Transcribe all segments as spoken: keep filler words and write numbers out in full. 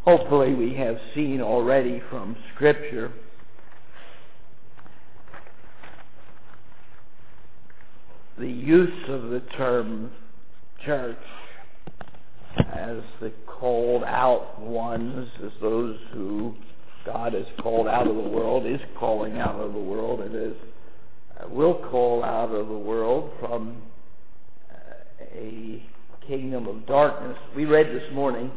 hopefully we have seen already from Scripture the use of the term church as the called out ones, as those who God has called out of the world, is calling out of the world, and is uh, will call out of the world from uh, a kingdom of darkness. We read this morning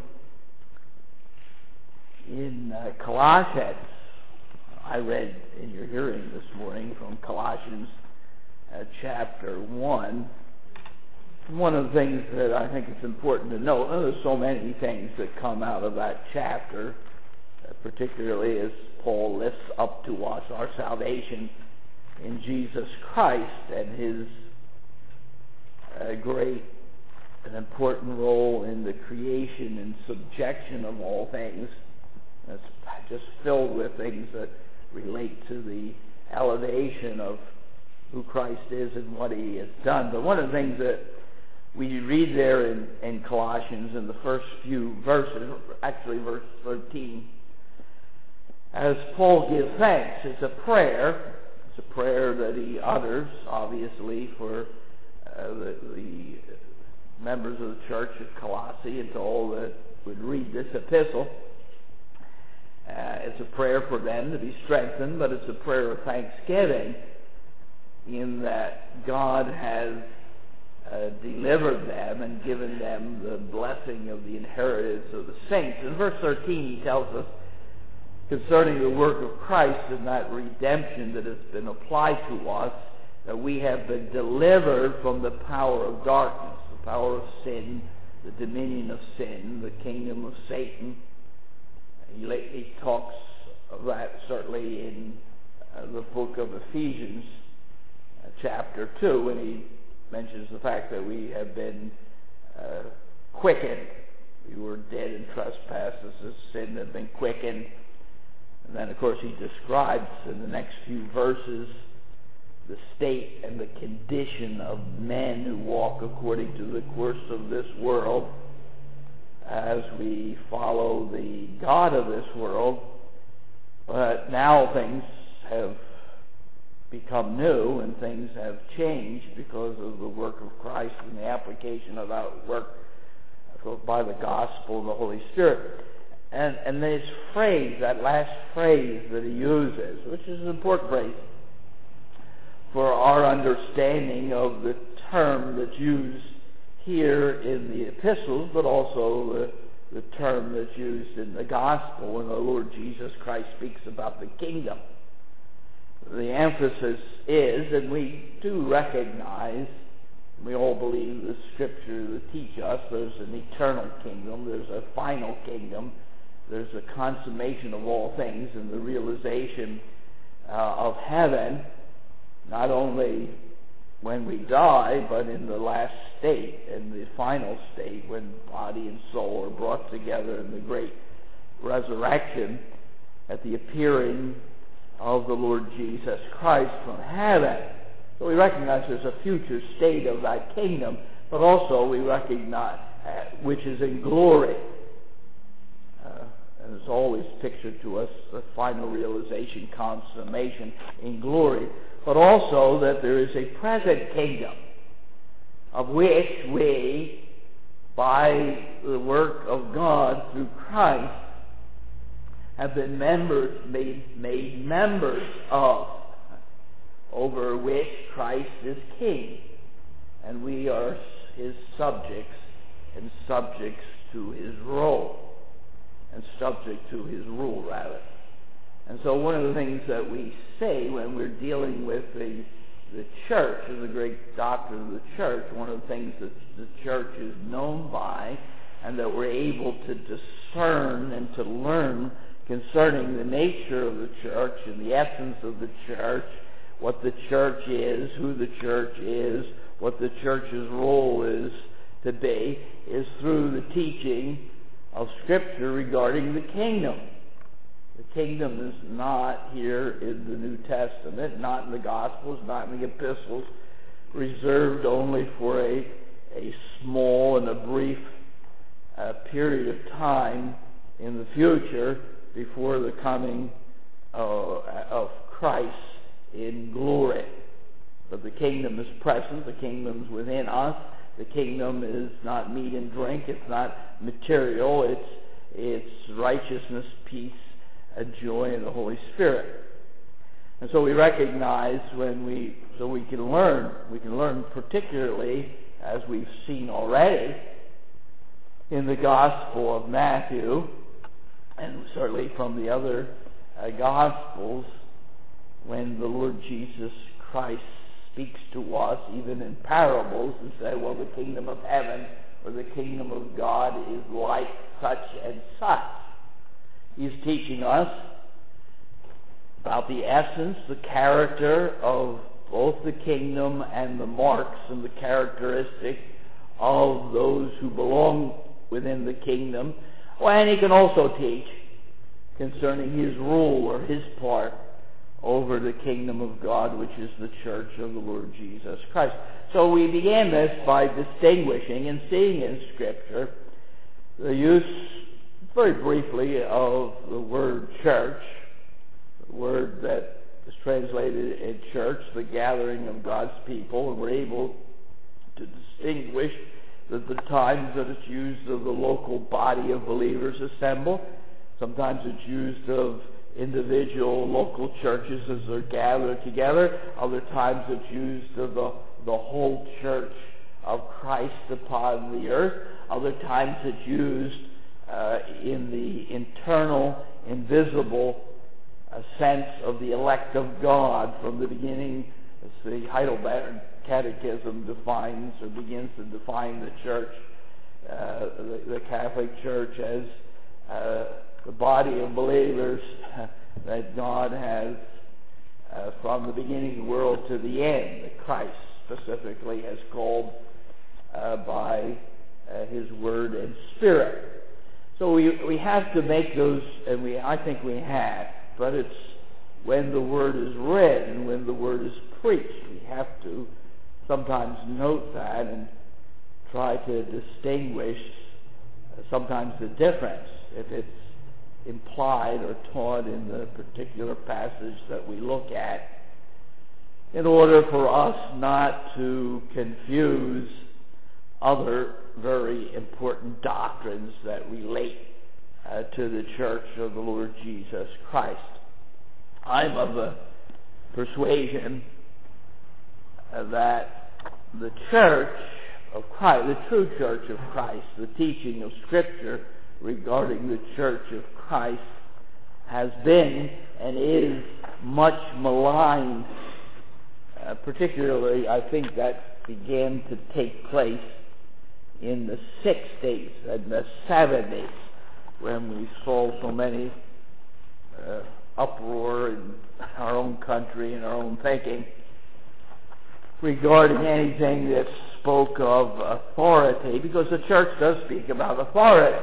in uh, Colossians. I read in your hearing this morning from Colossians uh, chapter one. One of the things that I think it's important to note, and there's so many things that come out of that chapter, uh, particularly as Paul lifts up to us our salvation in Jesus Christ and his uh, great and important role in the creation and subjection of all things. That's just filled with things that relate to the elevation of who Christ is and what he has done. But one of the things that we read there in, in Colossians in the first few verses, actually verse thirteen, as Paul gives thanks, it's a prayer. It's a prayer that he utters, obviously, for uh, the, the members of the church of Colossae and to all that would read this epistle. Uh, it's a prayer for them to be strengthened, but it's a prayer of thanksgiving in that God has uh, delivered them and given them the blessing of the inheritance of the saints. In verse thirteen, he tells us concerning the work of Christ and that redemption that has been applied to us, that we have been delivered from the power of darkness, the power of sin, the dominion of sin, the kingdom of Satan. He, he talks of that certainly in uh, the book of Ephesians, uh, chapter two, when he mentions the fact that we have been uh, quickened. We were dead in trespasses, as sin had been quickened. And then, of course, he describes in the next few verses the state and the condition of men who walk according to the course of this world, as we follow the God of this world. But now things have become new and things have changed because of the work of Christ and the application of that work by the gospel and the Holy Spirit. And, and this phrase, that last phrase that he uses, which is an important phrase for our understanding of the term that's used here in the epistles, but also the, the term that's used in the gospel when the Lord Jesus Christ speaks about the kingdom. The emphasis is, and we do recognize, we all believe the Scripture that teach us, there's an eternal kingdom, there's a final kingdom, there's a consummation of all things and the realization uh, of heaven, not only when we die, but in the last state, in the final state, when body and soul are brought together in the great resurrection at the appearing of the Lord Jesus Christ from heaven. So we recognize there's a future state of that kingdom, but also we recognize uh, which is in glory. Uh, and it's always pictured to us the final realization, consummation in glory. But also that there is a present kingdom of which we, by the work of God through Christ, have been members, made, made members of, over which Christ is king. And we are his subjects and subjects to his role, and subject to his rule, rather. And so one of the things that we say when we're dealing with the, the church, as a great doctrine of the church, one of the things that the church is known by, and that we're able to discern and to learn concerning the nature of the church and the essence of the church, what the church is, who the church is, what the church's role is to be, is through the teaching of Scripture regarding the kingdom. The kingdom is not here in the New Testament, not in the Gospels, not in the epistles, reserved only for a, a small and a brief uh, period of time in the future before the coming uh, of Christ in glory. But the kingdom is present, the kingdom's within us. The kingdom is not meat and drink, it's not material, it's it's righteousness, peace, and joy in the Holy Spirit. And so we recognize when we, so we can learn, we can learn particularly, as we've seen already, in the Gospel of Matthew, and certainly from the other uh, Gospels, when the Lord Jesus Christ speaks to us, even in parables, and say, well, the kingdom of heaven or the kingdom of God is like such and such. He's teaching us about the essence, the character of both the kingdom and the marks and the characteristic of those who belong within the kingdom. Well, and he can also teach concerning his rule or his part over the kingdom of God, which is the church of the Lord Jesus Christ. So we began this by distinguishing and seeing in Scripture the use, very briefly, of the word church, the word that is translated in church, the gathering of God's people, and we're able to distinguish that the times that it's used of the local body of believers assemble. Sometimes it's used of individual local churches as they're gathered together. Other times it's used of the, the whole church of Christ upon the earth. Other times it's used uh, in the internal, invisible uh, sense of the elect of God from the beginning, as the Heidelberg Catechism defines or begins to define the church, uh, the, the Catholic Church as uh, the body of believers that God has uh, from the beginning of the world to the end, that Christ specifically has called uh, by uh, His Word and Spirit. So we we have to make those, and we I think we have, but it's when the Word is read and when the Word is preached, we have to sometimes note that and try to distinguish uh, sometimes the difference if it's implied or taught in the particular passage that we look at, in order for us not to confuse other very important doctrines that relate uh, to the church of the Lord Jesus Christ. I'm of the persuasion uh, that the church of Christ, the true church of Christ, the teaching of Scripture regarding the church of Christ, has been and is much maligned. Uh, particularly, I think that began to take place in the sixties and the seventies, when we saw so many uh, uproar in our own country and our own thinking regarding anything that spoke of authority, because the church does speak about authority.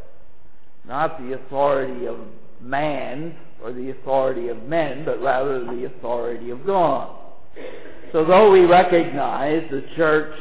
Not the authority of man or the authority of men, but rather the authority of God. So though we recognize the church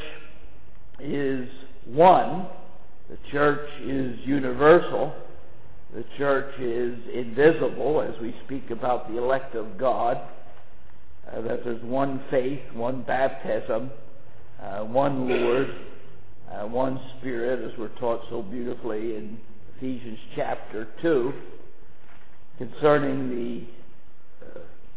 is one, the church is universal, the church is invisible, as we speak about the elect of God, uh, that there's one faith, one baptism, uh, one Lord, uh, one Spirit, as we're taught so beautifully in Ephesians chapter two, concerning the uh,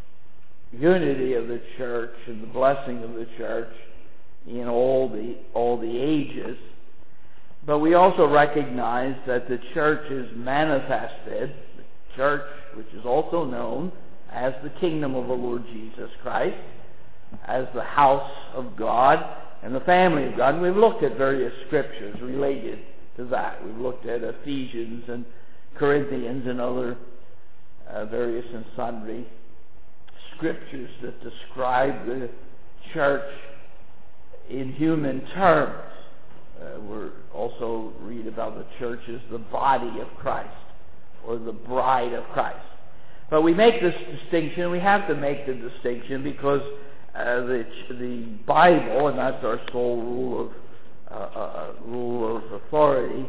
unity of the church and the blessing of the church in all the all the ages. But we also recognize that the church is manifested, the church which is also known as the kingdom of the Lord Jesus Christ, as the house of God and the family of God. And we've looked at various scriptures related to that. We've looked at Ephesians and Corinthians and other uh, various and sundry scriptures that describe the church in human terms. Uh, we also read about the church as the body of Christ or the bride of Christ. But we make this distinction, we have to make the distinction because uh, the, the Bible, and that's our sole rule of Uh, uh, rule of authority,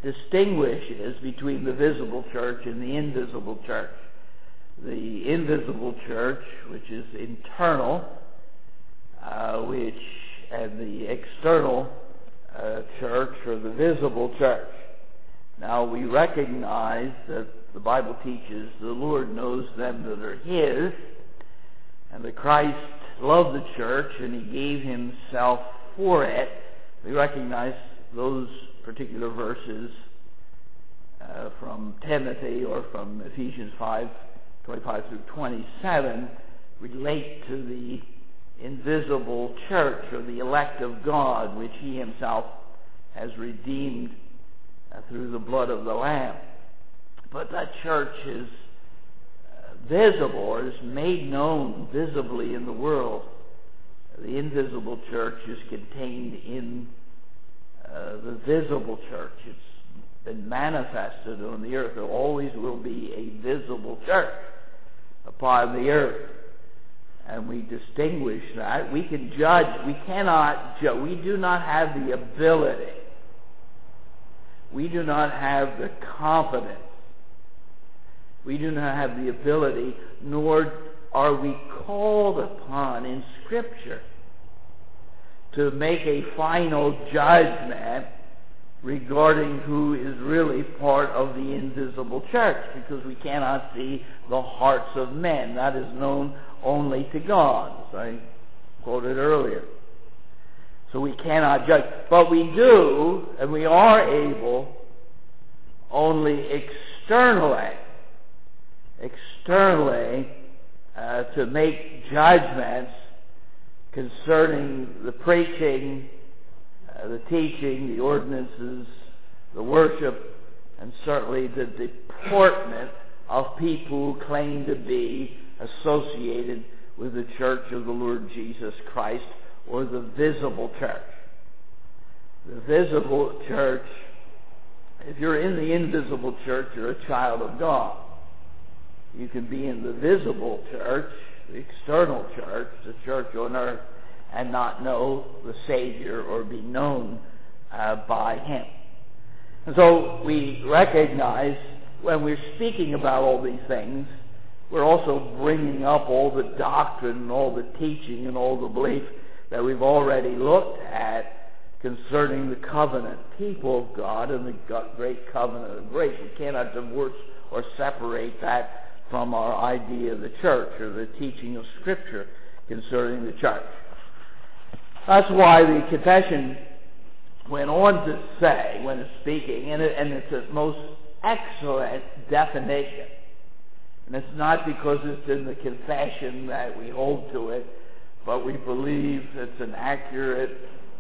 distinguishes between the visible church and the invisible church. The invisible church, which is internal, uh, which and the external uh, church, or the visible church. Now, we recognize that the Bible teaches the Lord knows them that are His, and that Christ loved the church and He gave Himself for it. We recognize those particular verses uh, from Timothy or from Ephesians five, twenty-five through twenty-seven relate to the invisible church, or the elect of God, which He Himself has redeemed uh, through the blood of the Lamb. But that church is uh, visible, or is made known visibly in the world. The invisible church is contained in uh, the visible church. It's been manifested on the earth. There always will be a visible church upon the earth. And we distinguish that. We can judge. We cannot judge. We do not have the ability. We do not have the competence. We do not have the ability, nor are we called upon in Scripture to make a final judgment regarding who is really part of the invisible church, because we cannot see the hearts of men. That is known only to God, as I quoted earlier. So we cannot judge. But we do, and we are able, only externally, externally, uh, to make judgments concerning the preaching, uh, the teaching, the ordinances, the worship, and certainly the deportment of people who claim to be associated with the church of the Lord Jesus Christ, or the visible church. The visible church, if you're in the invisible church, you're a child of God. You can be in the visible church, the external church, the church on earth, and not know the Savior or be known uh, by Him. And so we recognize when we're speaking about all these things, we're also bringing up all the doctrine and all the teaching and all the belief that we've already looked at concerning the covenant people of God and the great covenant of grace. We cannot divorce or separate that from our idea of the church or the teaching of Scripture concerning the church. That's why the confession went on to say, when it's speaking, and, it, and it's a most excellent definition. And it's not because it's in the confession that we hold to it, but we believe it's an accurate,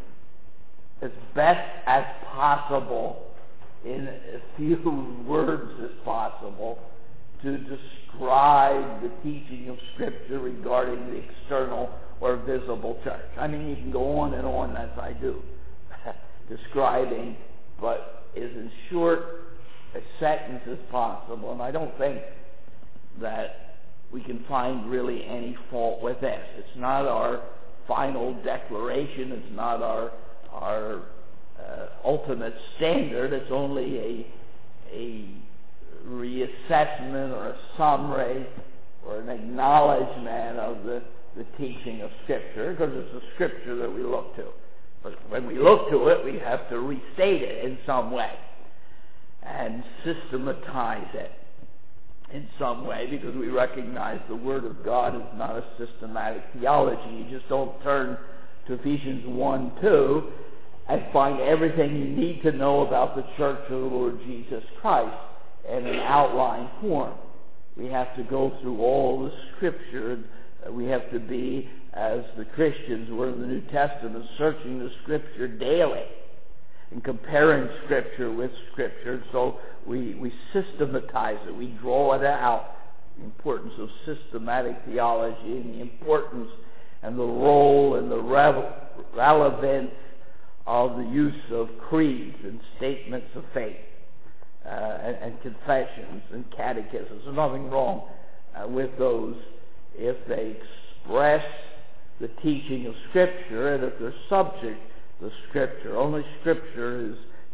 as best as possible, in as few words as possible, to describe the teaching of Scripture regarding the external or visible church. I mean, you can go on and on, as I do, describing, but is as short a sentence as possible. And I don't think that we can find really any fault with this. It's not our final declaration. It's not our our uh, ultimate standard. It's only a a reassessment or a summary or an acknowledgement of the, the teaching of Scripture, because it's the Scripture that we look to. But when we look to it, we have to restate it in some way and systematize it in some way, because we recognize the Word of God is not a systematic theology. You just don't turn to Ephesians one two and find everything you need to know about the church of the Lord Jesus Christ in an outline form. We have to go through all the Scripture. We have to be, as the Christians were in the New Testament, searching the Scripture daily and comparing Scripture with Scripture. So we, we systematize it. We draw it out. The importance of systematic theology and the importance and the role and the revel- relevance of the use of creeds and statements of faith uh, and, and confessions and catechisms. There's nothing wrong uh, with those if they express the teaching of Scripture and if they're subject to Scripture. Only Scripture is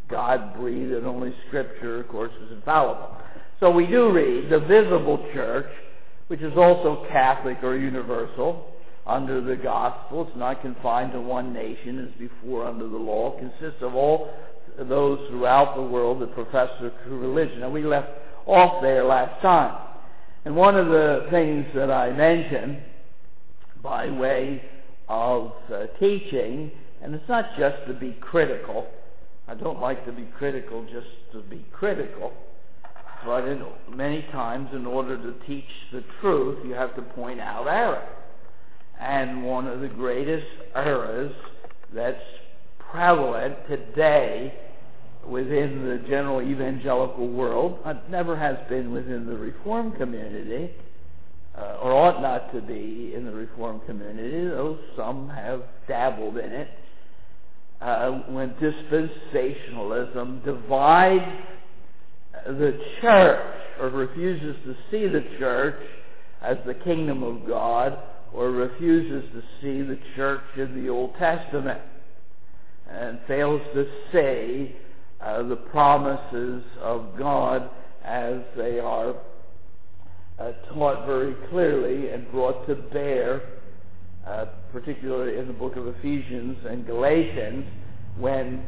God-breathed, and only Scripture, of course, is infallible. So we do read the visible church, which is also Catholic or universal, under the gospel. It's not confined to one nation as before under the law. It consists of all those throughout the world that profess their true religion. And we left off there last time. And one of the things that I mentioned by way of uh, teaching, and it's not just to be critical. I don't like to be critical just to be critical. But in, many times in order to teach the truth, you have to point out error. And one of the greatest errors that's prevalent today within the general evangelical world, it never has been within the Reformed community, uh, or ought not to be in the Reformed community, though some have dabbled in it, uh, when dispensationalism divides the church, or refuses to see the church as the kingdom of God, or refuses to see the church in the Old Testament, and fails to see uh, the promises of God as they are uh, taught very clearly and brought to bear, uh, particularly in the book of Ephesians and Galatians, when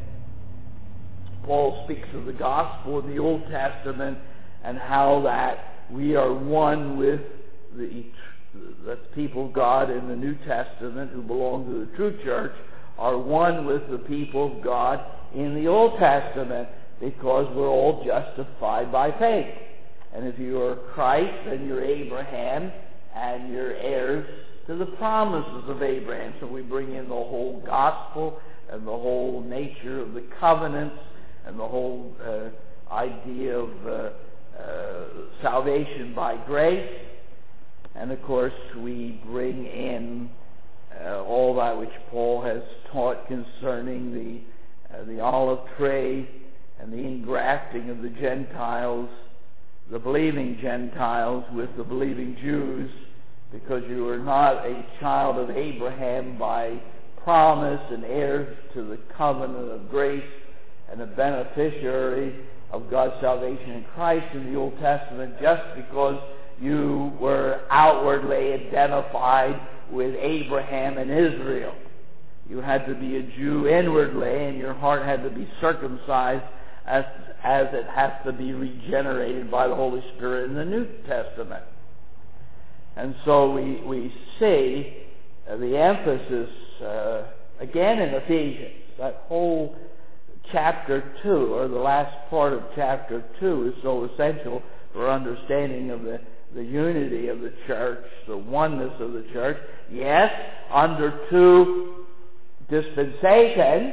Paul speaks of the gospel in the Old Testament and how that we are one with the, the people of God in the New Testament who belong to the true church are one with the people of God in the Old Testament, because we're all justified by faith. And if you are Christ, then you're Abraham and you're heirs to the promises of Abraham. So we bring in the whole gospel and the whole nature of the covenants and the whole uh, idea of uh, uh, salvation by grace. And of course, we bring in uh, all that which Paul has taught concerning the uh, the olive tree and the engrafting of the Gentiles, the believing Gentiles with the believing Jews, because you are not a child of Abraham by promise and heirs to the covenant of grace, and a beneficiary of God's salvation in Christ in the Old Testament just because you were outwardly identified with Abraham and Israel. You had to be a Jew inwardly, and your heart had to be circumcised as, as it has to be regenerated by the Holy Spirit in the New Testament. And so we, we see uh, the emphasis uh, again in Ephesians. That whole chapter two, or the last part of chapter two, is so essential for understanding of the, the unity of the church, the oneness of the church. Yes, under two dispensations,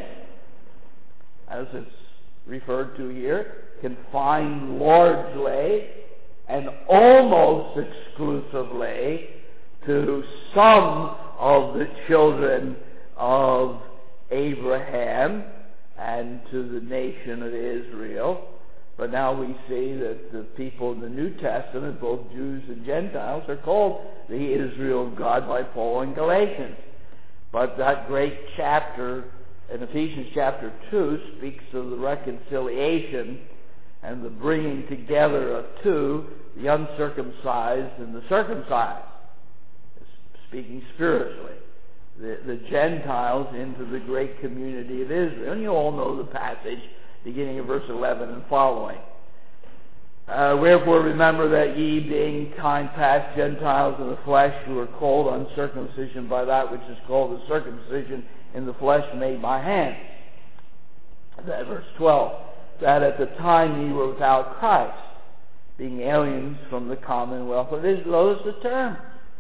as it's referred to here, confined largely and almost exclusively to some of the children of Abraham and to the nation of Israel. But now we see that the people in the New Testament, both Jews and Gentiles, are called the Israel of God by Paul in Galatians. But that great chapter in Ephesians chapter two speaks of the reconciliation and the bringing together of two, the uncircumcised and the circumcised, speaking spiritually. The, the Gentiles into the great community of Israel. And you all know the passage beginning of verse eleven and following. Uh, Wherefore remember that ye, being time past Gentiles in the flesh, who are called uncircumcision by that which is called the circumcision in the flesh made by hands. That verse twelve. That at the time ye were without Christ, being aliens from the commonwealth of Israel. Notice the term.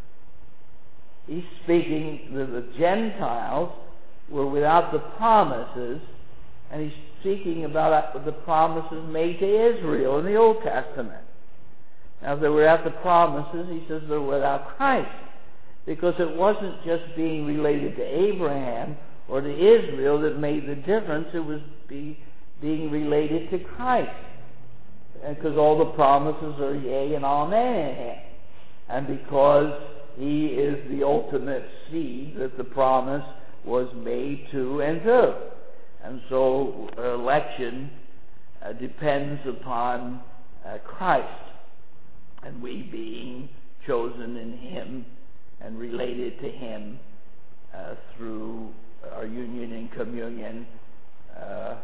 He's speaking that the Gentiles were without the promises, and he's speaking about the promises made to Israel in the Old Testament. Now, if they were without the promises, he says they're without Christ, because it wasn't just being related to Abraham or to Israel that made the difference. It was be, being related to Christ, because all the promises are yea and amen in him, and because he is the ultimate seed that the promise was made to and to. And so election uh, depends upon uh, Christ, and we being chosen in him and related to him uh, through our union and communion uh,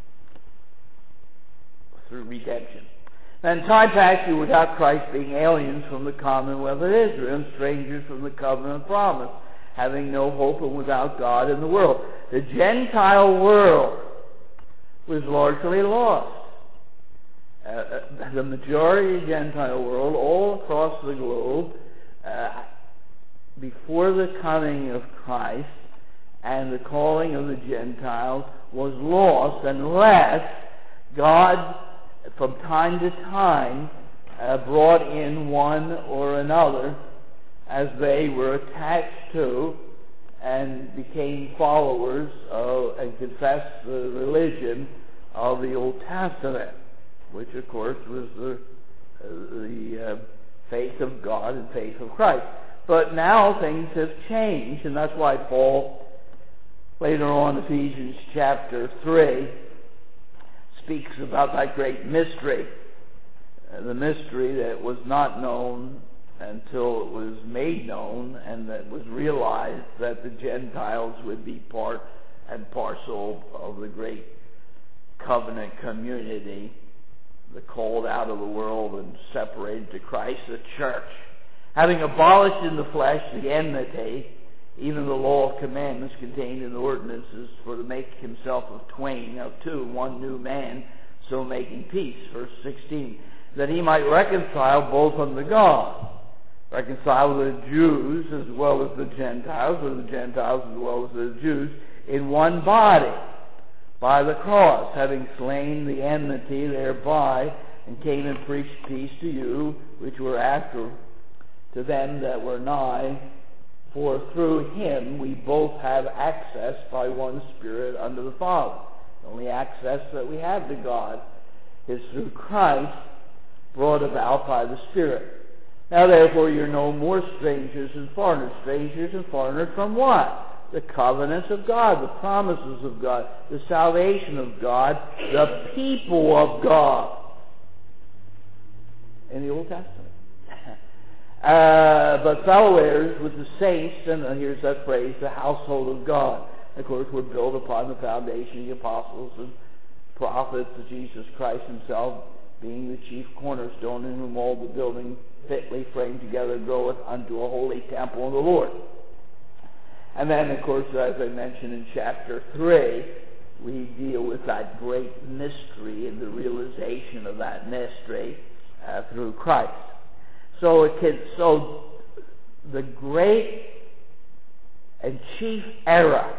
through redemption. And time passed you without Christ, being aliens from the commonwealth of Israel, and strangers from the covenant of promise, having no hope and without God in the world. The Gentile world was largely lost. Uh, the majority of the Gentile world, all across the globe, uh, before the coming of Christ and the calling of the Gentiles, was lost unless God, from time to time, uh, brought in one or another as they were attached to and became followers of and confessed the religion of the Old Testament, which of course was the, uh, the uh, faith of God and faith of Christ. But now things have changed, and that's why Paul, later on in Ephesians chapter three, speaks about that great mystery, uh, the mystery that was not known until it was made known, and that was realized that the Gentiles would be part and parcel of the great covenant community, the called out of the world and separated to Christ, the church. Having abolished in the flesh the enmity, even the law of commandments contained in the ordinances, for to make himself of twain, of two, one new man, so making peace. Verse sixteen, that he might reconcile both unto God, reconcile the Jews as well as the Gentiles, or the Gentiles as well as the Jews, in one body, by the cross, having slain the enmity thereby, and came and preached peace to you, which were after, to them that were nigh. For through him we both have access by one Spirit unto the Father. The only access that we have to God is through Christ, brought about by the Spirit. Now therefore you're no more strangers and foreigners. Strangers and foreigners from what? The covenants of God, the promises of God, the salvation of God, the people of God in the Old Testament. Uh, but fellow heirs with the saints, and uh, here's that phrase, the household of God. Of course, we're built upon the foundation of the apostles and prophets of Jesus Christ himself, being the chief cornerstone, in whom all the building fitly framed together groweth unto a holy temple of the Lord. And then, of course, as I mentioned in chapter three, we deal with that great mystery and the realization of that mystery uh, through Christ. So it can, so the great and chief error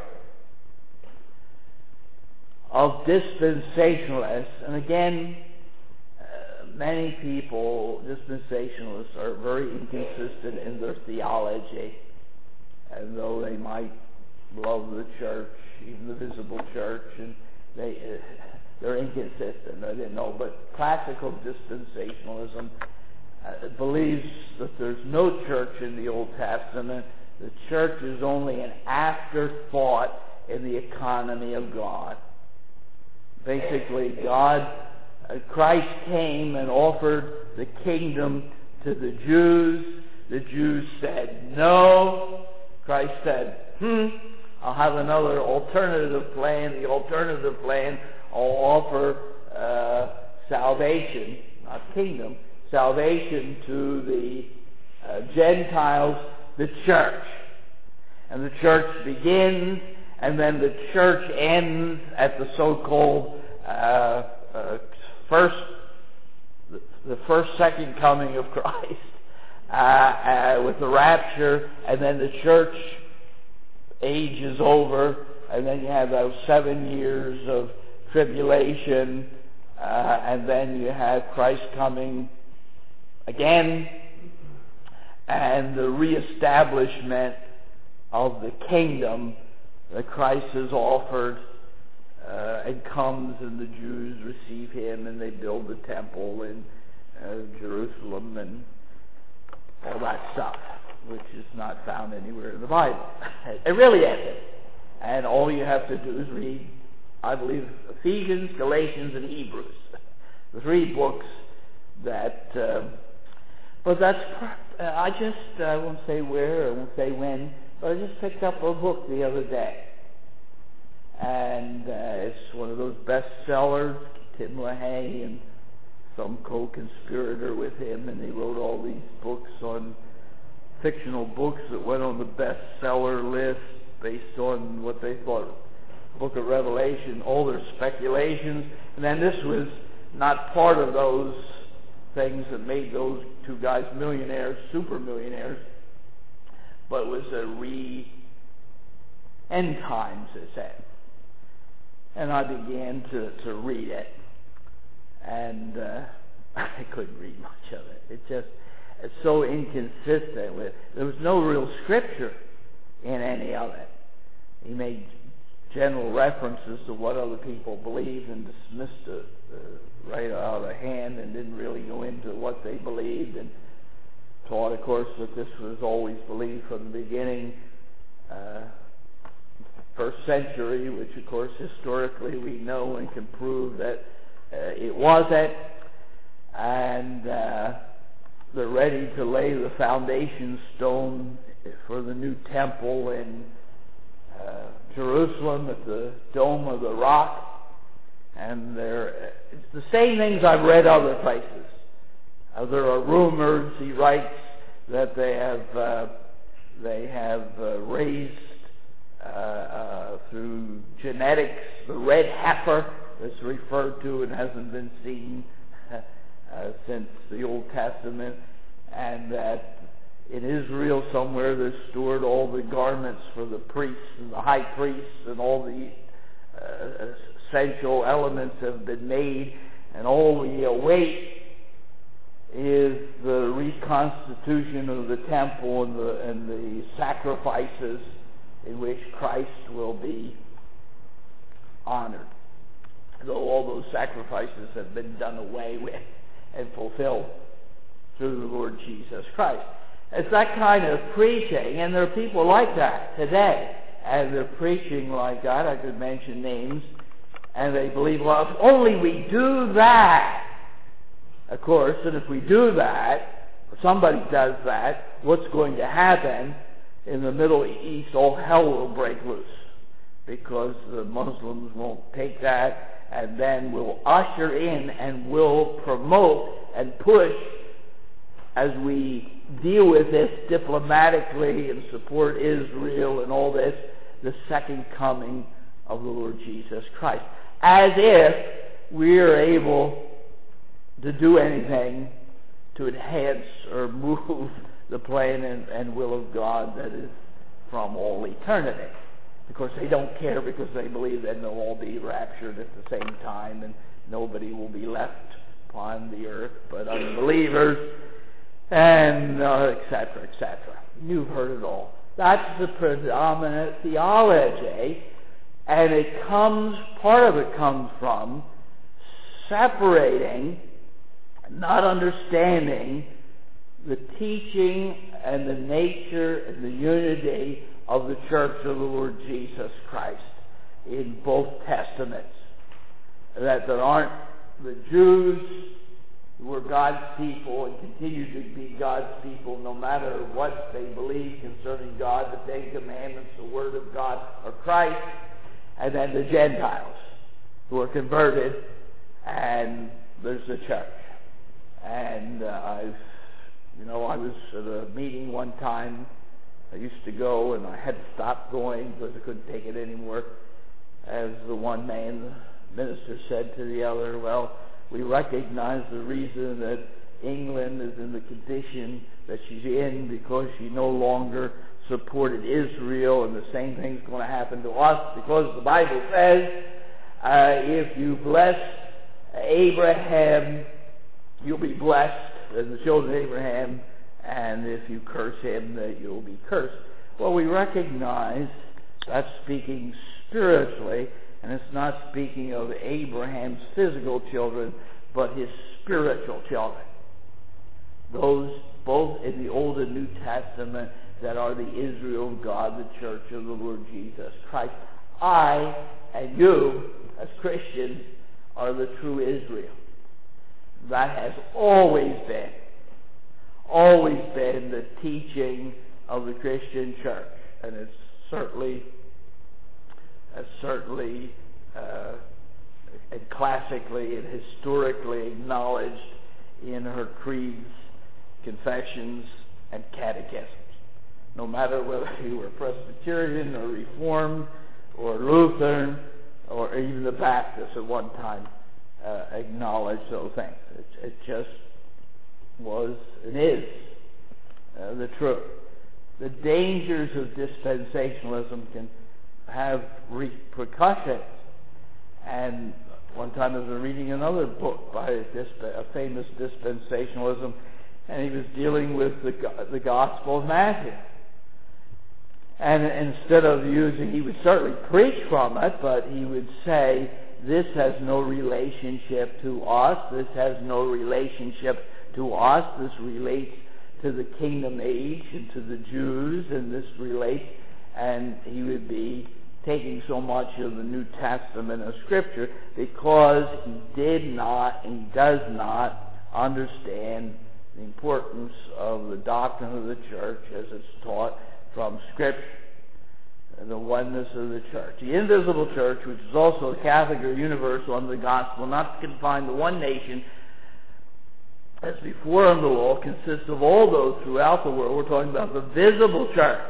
of dispensationalists, and again, uh, many people, dispensationalists, are very inconsistent in their theology, and though they might love the church, even the visible church, and they uh, they're inconsistent. I didn't know, but classical dispensationalism Uh, believes that there's no church in the Old Testament. The church is only an afterthought in the economy of God. Basically, God, uh, Christ came and offered the kingdom to the Jews. The Jews said no. Christ said, hmm, I'll have another alternative plan. The alternative plan, I'll offer uh, salvation, not kingdom, salvation to the uh, Gentiles, the church. And the church begins, and then the church ends at the so-called uh, uh, first, the, the first, second coming of Christ, uh, uh, with the rapture, and then the church age is over, and then you have those seven years of tribulation, uh, and then you have Christ coming again, and the reestablishment of the kingdom that Christ has offered, uh, and comes, and the Jews receive him, and they build the temple in uh, Jerusalem, and all that stuff, which is not found anywhere in the Bible. It really isn't. And all you have to do is read I believe, Ephesians, Galatians, and Hebrews. The three books that, uh, but that's, I just, I won't say where, I won't say when, but I just picked up a book the other day. And uh, it's one of those bestsellers, Tim LaHaye and some co-conspirator with him, and they wrote all these books on fictional books that went on the bestseller list based on what they thought, Book of Revelation, all their speculations. And then this was not part of those things that made those two guys millionaires, super millionaires, but was a re end times, it said. And I began to, to read it, and uh, I couldn't read much of it. It just, it's so inconsistent with, there was no real scripture in any of it. He made general references to what other people believed and dismissed it uh, right out of hand and didn't really go into what they believed, and taught, of course, that this was always believed from the beginning, uh, first century, which, of course, historically we know and can prove that uh, it wasn't, and uh, they're ready to lay the foundation stone for the new temple in uh, Jerusalem at the Dome of the Rock, and they're it's the same things I've read other places. Uh, there are rumors, he writes, that they have uh, they have uh, raised uh, uh, through genetics the red heifer that's referred to and hasn't been seen uh, since the Old Testament, and that in Israel somewhere they've stored all the garments for the priests and the high priests, and all the uh, essential elements have been made, and all we await is the reconstitution of the temple and the, and the sacrifices in which Christ will be honored. Though all those sacrifices have been done away with and fulfilled through the Lord Jesus Christ. It's that kind of preaching, and there are people like that today, and they're preaching like that. I could mention names, and they believe, well, if only we do that, of course, and if we do that, or somebody does that, what's going to happen in the Middle East? All hell will break loose, because the Muslims won't take that, and then will usher in and will promote and push, as we deal with this diplomatically and support Israel and all this, the second coming of the Lord Jesus Christ. As if we are able to do anything to enhance or move the plan and, and will of God that is from all eternity. Of course, they don't care, because they believe that they'll all be raptured at the same time and nobody will be left upon the earth but unbelievers, and uh, et cetera, et cetera. You've heard it all. That's the predominant theology, and it comes, part of it comes from separating, not understanding the teaching and the nature and the unity of the Church of the Lord Jesus Christ in both Testaments. That there aren't the Jews who were God's people and continue to be God's people no matter what they believe concerning God, the Ten Commandments, the Word of God, or Christ, and then the Gentiles who are converted, and there's the church. And uh, I've, you know, I was at a meeting one time. I used to go, and I had to stop going because I couldn't take it anymore. As the one man, the minister, said to the other, well, we recognize the reason that England is in the condition that she's in because she no longer supported Israel, and the same thing's going to happen to us because the Bible says, uh, if you bless Abraham, you'll be blessed as the children of Abraham, and if you curse him, that you'll be cursed. Well, we recognize that's speaking spiritually, and it's not speaking of Abraham's physical children, but his spiritual children. Those both in the Old and New Testament that are the Israel of God, the Church of the Lord Jesus Christ. I and you, as Christians, are the true Israel. That has always been, always been the teaching of the Christian church. And it's certainly, uh, certainly, uh, and classically and historically acknowledged in her creeds, confessions, and catechisms. No matter whether you were Presbyterian or Reformed or Lutheran or even the Baptists at one time uh, acknowledged those things. It, it just was and is uh, the truth. The dangers of dispensationalism can have repercussions. And one time I was reading another book by a, disp- a famous dispensationalism, and he was dealing with the, the Gospel of Matthew. And instead of using, he would certainly preach from it, but he would say, this has no relationship to us, this has no relationship to us, this relates to the kingdom age and to the Jews, and this relates, and he would be taking so much of the New Testament of Scripture because he did not and he does not understand the importance of the doctrine of the church as it's taught from Scripture, and the oneness of the church. The invisible church, which is also a Catholic or universal under the gospel, not confined to one nation, as before under the law, consists of all those throughout the world. We're talking about the visible church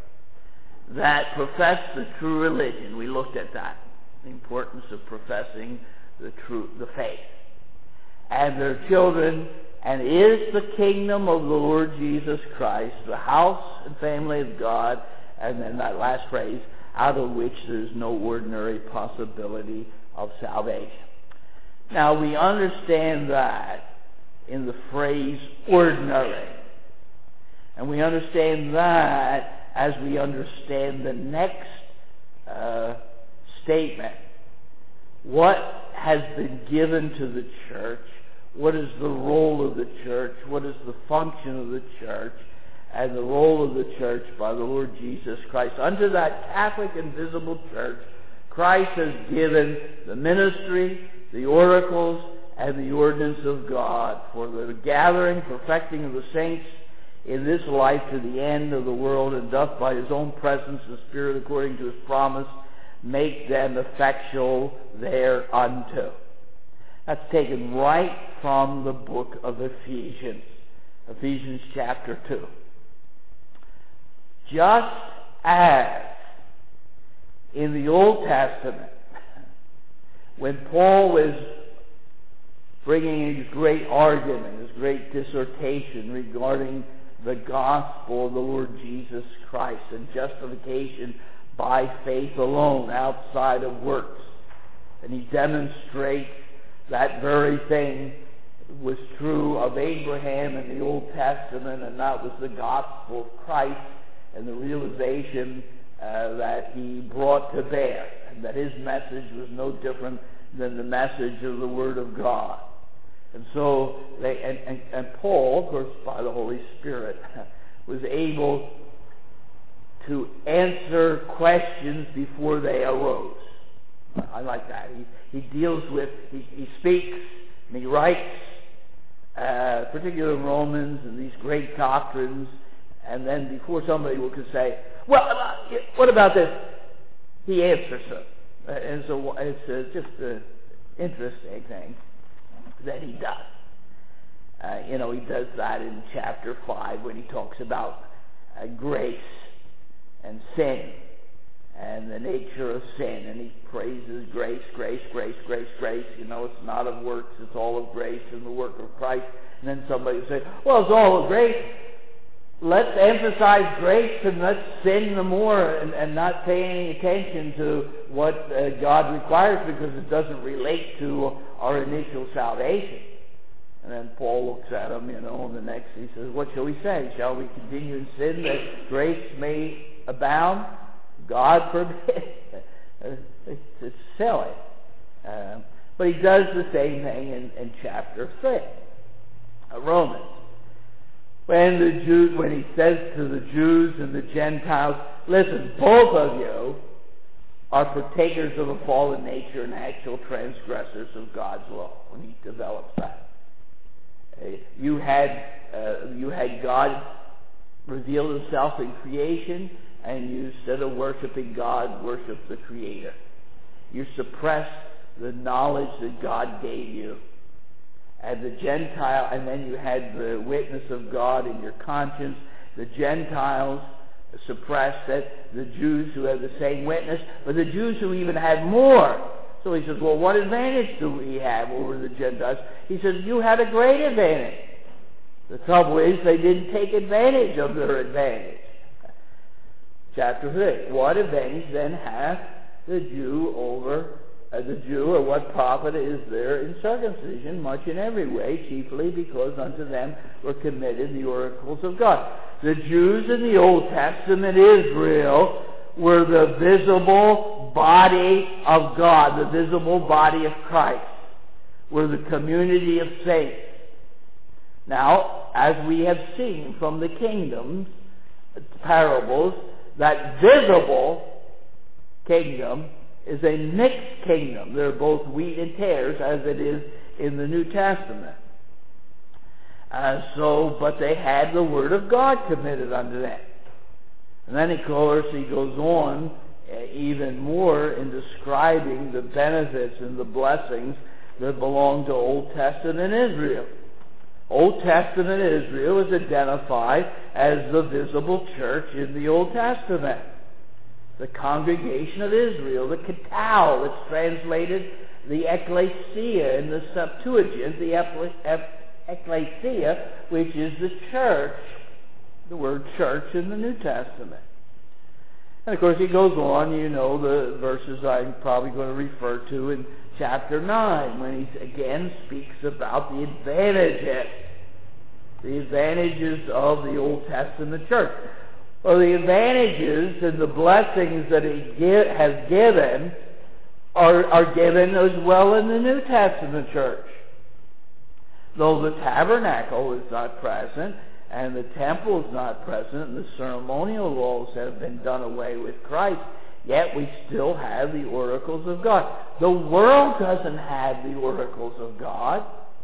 that profess the true religion. We looked at that, the importance of professing the true, the faith, and their children, and is the kingdom of the Lord Jesus Christ, the house and family of God, and then that last phrase, out of which there's no ordinary possibility of salvation. Now we understand that in the phrase ordinary, and we understand that as we understand the next uh, statement. What has been given to the church? What is the role of the church? What is the function of the church? And the role of the church by the Lord Jesus Christ. Unto that Catholic and visible church, Christ has given the ministry, the oracles, and the ordinance of God for the gathering, perfecting of the saints in this life to the end of the world, and doth by his own presence, the Spirit according to his promise, make them effectual thereunto. That's taken right from the book of Ephesians, Ephesians chapter two. Just as in the Old Testament, when Paul was bringing his great argument, his great dissertation regarding the gospel of the Lord Jesus Christ and justification by faith alone, outside of works, and he demonstrates that very thing was true of Abraham in the Old Testament, and that was the gospel of Christ and the realization uh, that he brought to bear, and that his message was no different than the message of the Word of God. And so, they, and, and, and Paul, of course, by the Holy Spirit, was able to answer questions before they arose. I like that. He, he deals with, he, he speaks, and he writes, uh, particularly in Romans and these great doctrines, and then before somebody will could say, well, uh, what about this? He answers them. Uh, and so it's uh, just an interesting thing that he does. Uh, you know, he does that in chapter five when he talks about uh, grace and sin and the nature of sin, and he praises grace, grace, grace, grace, grace. You know, it's not of works, it's all of grace and the work of Christ. And then somebody will say, well, it's all of grace. Let's emphasize grace and let's sin the more and, and not pay any attention to what uh, God requires, because it doesn't relate to our initial salvation. And then Paul looks at him, you know, and the next he says, what shall we say? Shall we continue in sin that grace may abound? God forbid. it's, it's silly. Uh, but he does the same thing in, in chapter three, uh, Romans. When the Jews, when he says to the Jews and the Gentiles, listen, both of you are partakers of a fallen nature and actual transgressors of God's law. When he develops that, uh, you had uh, you had God reveal himself in creation, and you, instead of worshiping God, worship the Creator. You suppressed the knowledge that God gave you. And the Gentile, and then you had the witness of God in your conscience. The Gentiles suppressed it. The Jews who had the same witness, but the Jews who even had more. So he says, well, what advantage do we have over the Gentiles? He says, you had a great advantage. The trouble is they didn't take advantage of their advantage. Chapter three. What advantage then hath the Jew over uh, the Jew, or what profit is there in circumcision? Much in every way, chiefly because unto them were committed the oracles of God. The Jews in the Old Testament, Israel, were the visible body of God, the visible body of Christ, were the community of saints. Now, as we have seen from the kingdoms, parables, that visible kingdom is a mixed kingdom. They're both wheat and tares, as it is in the New Testament. Uh, so, but they had the Word of God committed unto them. And then, of course, he goes on uh, even more in describing the benefits and the blessings that belong to Old Testament Israel. Old Testament Israel is identified as the visible church in the Old Testament. The congregation of Israel, the Ketau, it's translated the Ecclesia in the Septuagint, the Ecclesia, which is the church, the word church in the New Testament. And of course he goes on, you know, the verses I'm probably going to refer to in chapter nine, when he again speaks about the advantages, the advantages of the Old Testament church. Well, the advantages and the blessings that he give, has given are, are given as well in the New Testament church. Though the tabernacle is not present, and the temple is not present, and the ceremonial laws have been done away with Christ, yet we still have the oracles of God. The world doesn't have the oracles of God.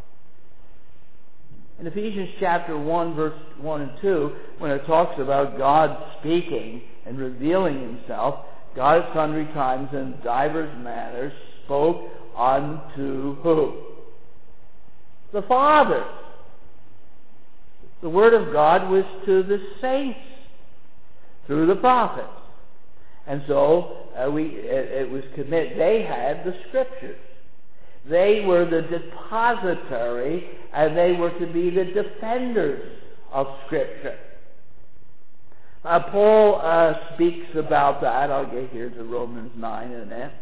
In Ephesians chapter one, verse one and two, when it talks about God speaking and revealing himself, God at sundry times and divers manners spoke unto who? The fathers. The word of God was to the saints through the prophets. And so uh, we, it, it was commit. They had the scriptures. They were the depository, and they were to be the defenders of Scripture. Uh, Paul uh, speaks about that. I'll get here to Romans nine in a minute.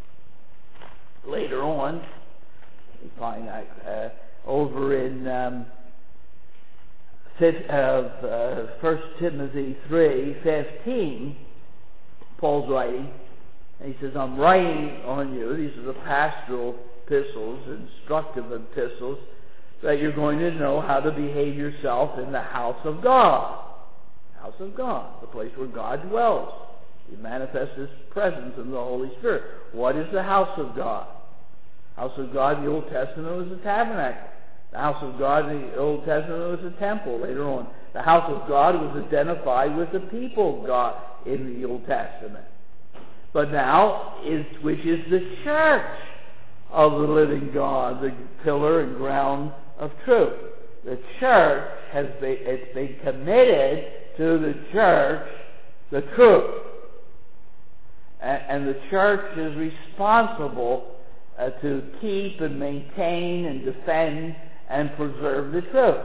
Later on, we find that uh, over in um, fifth, uh, uh, First Timothy three fifteen, Paul's writing, and he says, I'm writing on you, these are the pastoral epistles, instructive epistles, that you're going to know how to behave yourself in the house of God. House of God, the place where God dwells. He manifests his presence in the Holy Spirit. What is the house of God? House of God in the Old Testament was the tabernacle. The house of God in the Old Testament was the temple later on. The house of God was identified with the people of God in the Old Testament. But now, is which is the church of the living God, the pillar and ground of truth. The church has been, it's been committed to the church, the truth. And, and the church is responsible uh, to keep and maintain and defend and preserve the truth.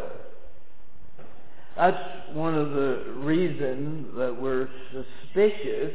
That's one of the reasons that we're suspicious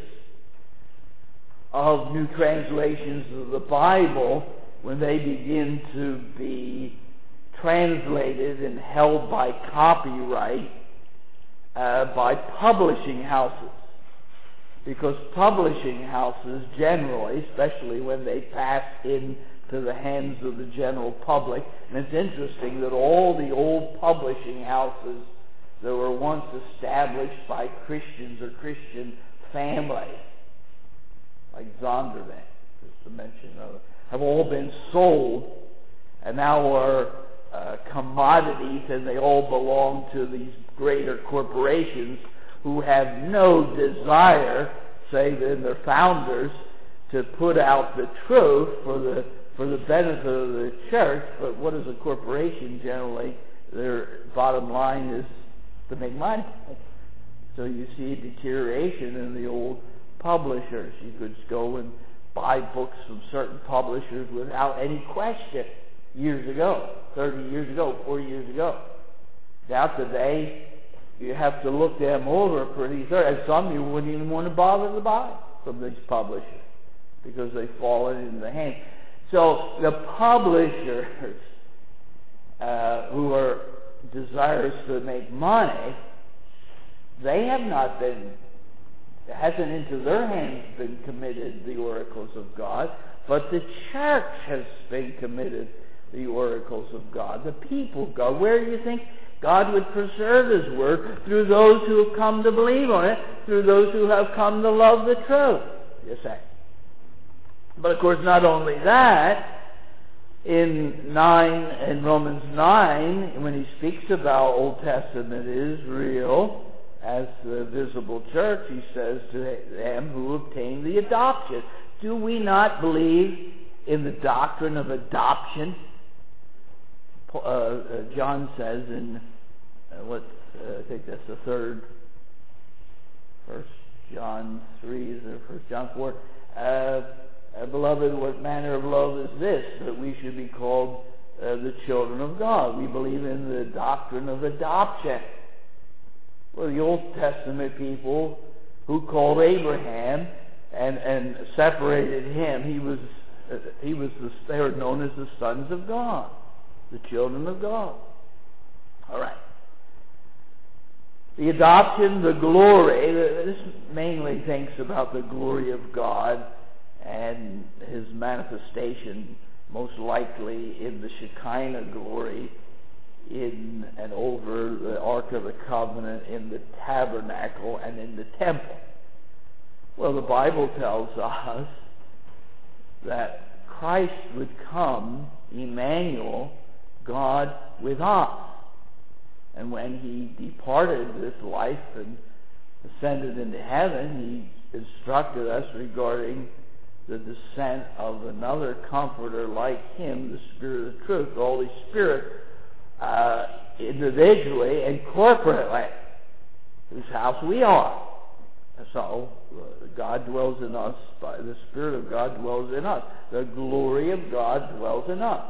of new translations of the Bible when they begin to be translated and held by copyright uh, by publishing houses. Because publishing houses generally, especially when they pass into the hands of the general public, and it's interesting that all the old publishing houses that were once established by Christians or Christian families, like Zondervan, just to mention another, have all been sold and now are uh, commodities, and they all belong to these greater corporations who have no desire, say than their founders, to put out the truth for the for the benefit of the church. But what is a corporation generally? Their bottom line is to make money. So you see deterioration in the old publishers. You could go and buy books from certain publishers without any question years ago, thirty years ago, forty years ago. Now today, you have to look them over pretty thoroughly. And some you wouldn't even want to bother to buy from these publishers because they've fallen into the hands. So the publishers uh, who are desirous to make money, they have not been, it hasn't into their hands been committed the oracles of God, but the church has been committed the oracles of God, the people of God. Where do you think God would preserve His Word? Through those who have come to believe on it, through those who have come to love the truth, you say. But of course, not only that, in nine, in Romans nine, when he speaks about Old Testament Israel as the visible church, he says to them who obtain the adoption, do we not believe in the doctrine of adoption? Uh, uh, John says in uh, what uh, I think that's the third, First John three, is there First John four? Uh, uh, Beloved, what manner of love is this, that we should be called uh, the children of God? We believe in the doctrine of adoption. Well, the Old Testament people who called Abraham and and separated him, he was uh, he was the, they were known as the sons of God, the children of God. All right. The adoption, the glory, this mainly thinks about the glory of God and His manifestation, most likely in the Shekinah glory, in and over the Ark of the Covenant, in the tabernacle, and in the temple. Well, the Bible tells us that Christ would come, Emmanuel, God with us. And when He departed this life and ascended into heaven, He instructed us regarding the descent of another comforter like Him, the Spirit of truth, the Holy Spirit, uh, individually and corporately, whose house we are. So, uh, God dwells in us, by the Spirit of God dwells in us. The glory of God dwells in us.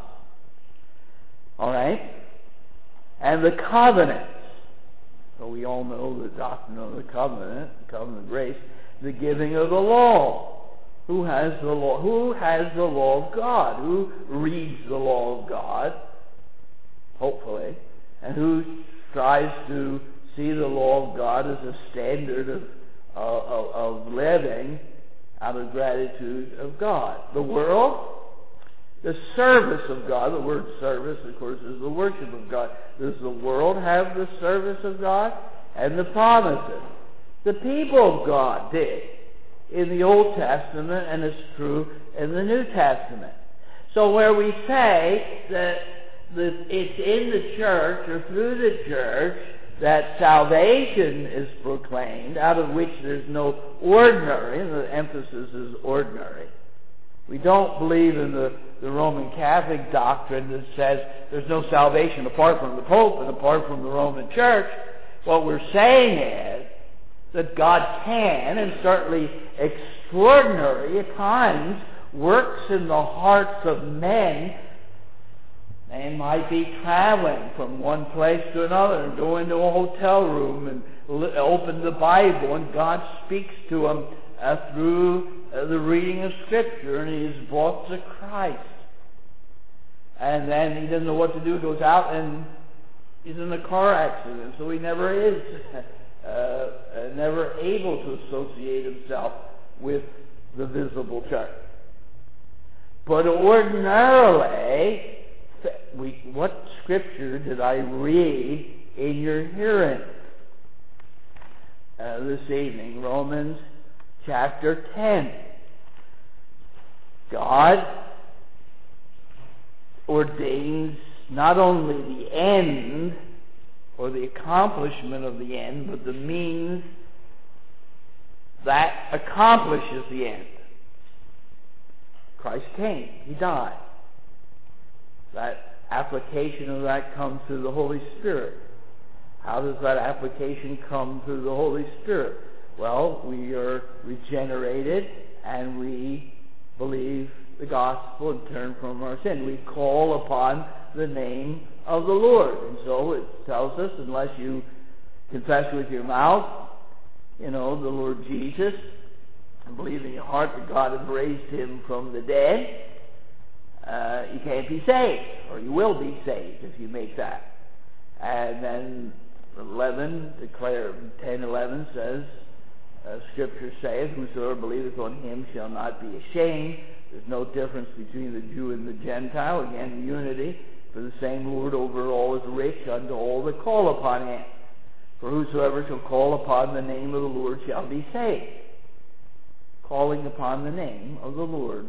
All right? And the covenants. So we all know the doctrine of the covenant, the covenant of grace, the giving of the law. Who has the law? Who has the law of God? Who reads the law of God? Hopefully. And who strives to see the law of God as a standard of, uh, of, of living out of gratitude of God? The world? The service of God. The word service, of course, is the worship of God. Does the world have the service of God? And the promises. The people of God did in the Old Testament, and it's true in the New Testament. So where we say that the, it's in the church or through the church that salvation is proclaimed, out of which there's no ordinary, and the emphasis is ordinary. We don't believe in the, the Roman Catholic doctrine that says there's no salvation apart from the Pope and apart from the Roman Church. What we're saying is that God can, and certainly extraordinary at times, works in the hearts of men. They might be traveling from one place to another and go into a hotel room and li- open the Bible, and God speaks to them uh, through uh, the reading of Scripture, and He is brought to Christ. And then he doesn't know what to do, goes out and he's in a car accident, so he never is uh, never able to associate himself with the visible church. But ordinarily, we, what Scripture did I read in your hearing uh, this evening? Romans chapter ten. God ordains not only the end or the accomplishment of the end, but the means that accomplishes the end. Christ came. He died. That application of that comes through the Holy Spirit. How does that application come through the Holy Spirit? Well, we are regenerated and we believe the gospel and turn from our sin. We call upon the name of the Lord. And so it tells us, unless you confess with your mouth, you know, the Lord Jesus, and believe in your heart that God has raised him from the dead, uh, you can't be saved, or you will be saved if you make that. And then eleven, declare, ten eleven says, uh, Scripture saith, whosoever believeth on him shall not be ashamed. There's no difference between the Jew and the Gentile. Again, unity. For the same Lord over all is rich unto all that call upon him. For whosoever shall call upon the name of the Lord shall be saved. Calling upon the name of the Lord.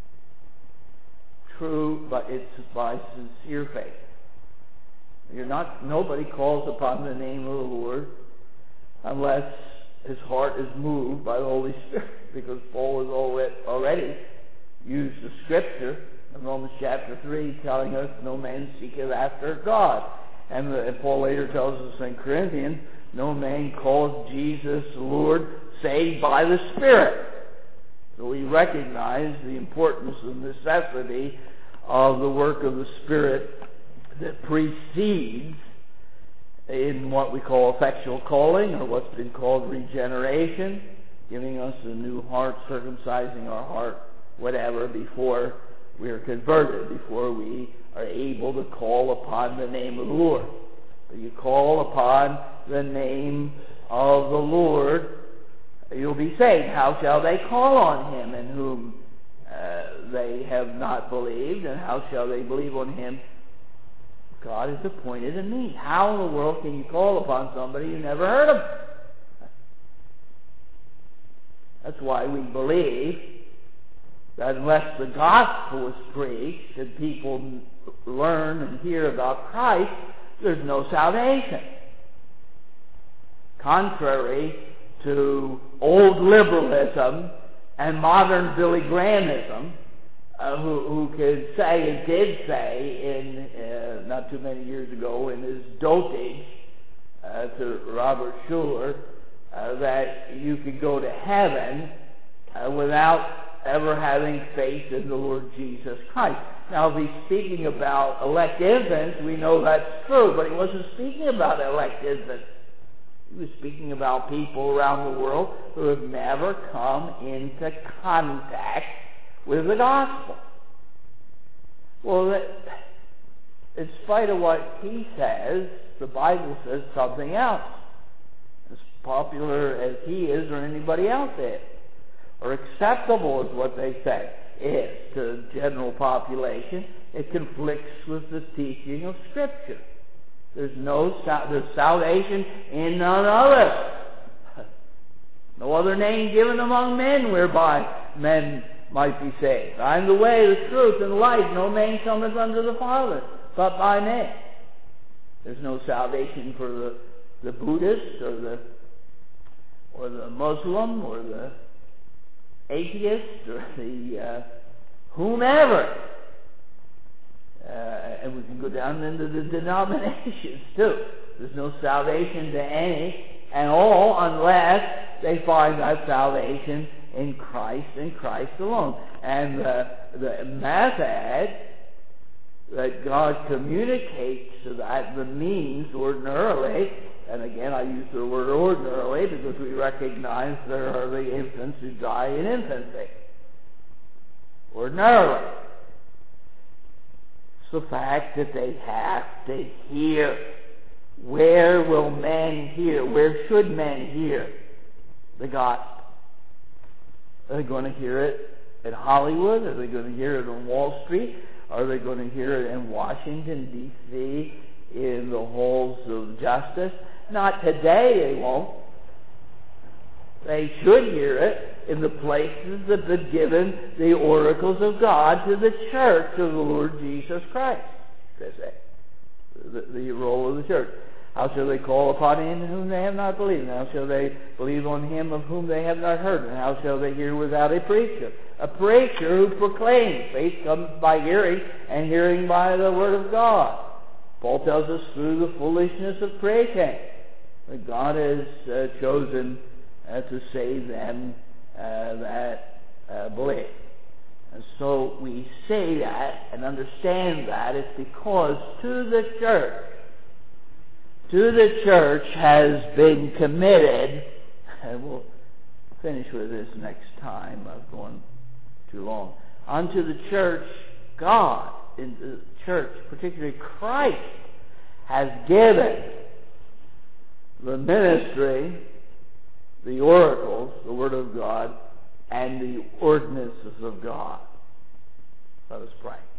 True, but it's by sincere faith. You're not. Nobody calls upon the name of the Lord unless his heart is moved by the Holy Spirit, because Paul has already used the Scripture in Romans chapter three, telling us no man seeketh after God. And, the, and Paul later tells us in Corinthians, no man calls Jesus Lord save by the Spirit. So we recognize the importance and necessity of the work of the Spirit that precedes in what we call effectual calling, or what's been called regeneration, giving us a new heart, circumcising our heart, whatever, before we are converted, before we are able to call upon the name of the Lord. But you call upon the name of the Lord, you'll be saved. How shall they call on him in whom uh, they have not believed? And how shall they believe on him God has appointed a means? How in the world can you call upon somebody you never heard of? That's why we believe that unless the gospel is preached and people learn and hear about Christ, there's no salvation. Contrary to old liberalism and modern Billy Grahamism, uh, who, who could say and did say in uh, not too many years ago in his dotage uh, to Robert Schuller uh, that you could go to heaven uh, without ever having faith in the Lord Jesus Christ. Now, if he's speaking about elect infants, we know that's true, but he wasn't speaking about elect infants. He was speaking about people around the world who have never come into contact with the gospel. Well, that, in spite of what he says, the Bible says something else. As popular as he is or anybody else is, or acceptable is what they say is to the general population, it conflicts with the teaching of Scripture. There's no there's salvation in none other. No other name given among men whereby men might be saved. I am the way, the truth, and the life. No man cometh unto the Father but by me. There's no salvation for the, the Buddhist or the or the Muslim or the atheist or the uh, whomever. Uh, and we can go down into the denominations too. There's no salvation to any and all unless they find that salvation in Christ and Christ alone. And uh, the method that God communicates to that, the means ordinarily, and again I use the word ordinarily because we recognize there are the infants who die in infancy. Ordinarily. It's the fact that they have to hear. Where will men hear? Where should men hear the gospel? Are they going to hear it in Hollywood? Are they going to hear it on Wall Street? Are they going to hear it in Washington, D C, in the halls of justice? Not today, they won't. They should hear it in the places that have been given the oracles of God to the church of the Lord Jesus Christ. They say. The, the role of the church. How shall they call upon him in whom they have not believed? And how shall they believe on him of whom they have not heard? And how shall they hear without a preacher? A preacher who proclaims. Faith comes by hearing, and hearing by the word of God. Paul tells us through the foolishness of preaching that God has uh, chosen uh, to save them uh, that uh, believe. And so we say that and understand that it's because to the church, to the church has been committed, and we'll finish with this next time, I've gone too long, unto the church, God, in the church, particularly Christ, has given the ministry, the oracles, the Word of God, and the ordinances of God. Let us pray.